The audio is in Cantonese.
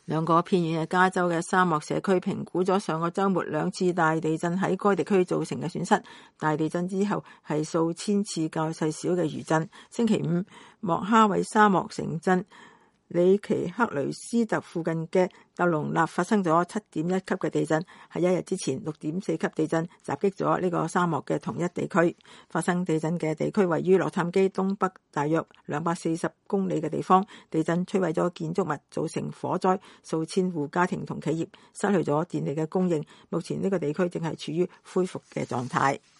兩個偏遠嘅加州嘅沙漠社區評估咗上個週末2次大地震喺該地區造成嘅損失。大地震之後係數千次較細小嘅餘震。星期五，莫哈韋沙漠城鎮里奇克雷斯特附近嘅特隆納發生咗7.1級嘅地震，喺1日之前6.4級地震襲擊咗呢個沙漠嘅同一地區。發生地震嘅地區位於洛杉磯東北大約240公里嘅地方，地震摧毀咗建築物，造成火災，數千戶家庭同企業失去咗電力嘅供應。目前呢個地區正係處於恢復嘅狀態。